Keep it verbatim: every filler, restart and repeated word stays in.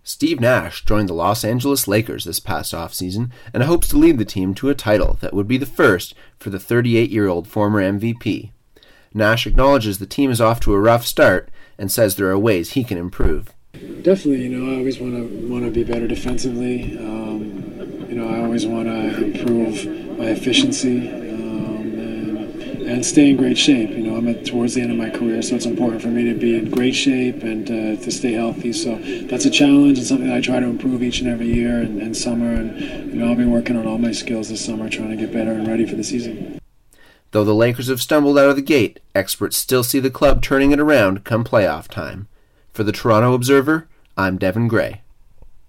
Steve Nash joined the Los Angeles Lakers this past offseason and hopes to lead the team to a title that would be the first for the thirty-eight-year-old former M V P. Nash acknowledges the team is off to a rough start and says there are ways he can improve. Definitely, you know, I always want to want to be better defensively. Um, you know, I always want to improve my efficiency um, and, and stay in great shape. You know, I'm at, towards the end of my career, so it's important for me to be in great shape and uh, to stay healthy. So that's a challenge and something that I try to improve each and every year and, and summer. And you know, I'll be working on all my skills this summer, trying to get better and ready for the season. Though the Lakers have stumbled out of the gate, experts still see the club turning it around come playoff time. For the Toronto Observer, I'm Devin Gray.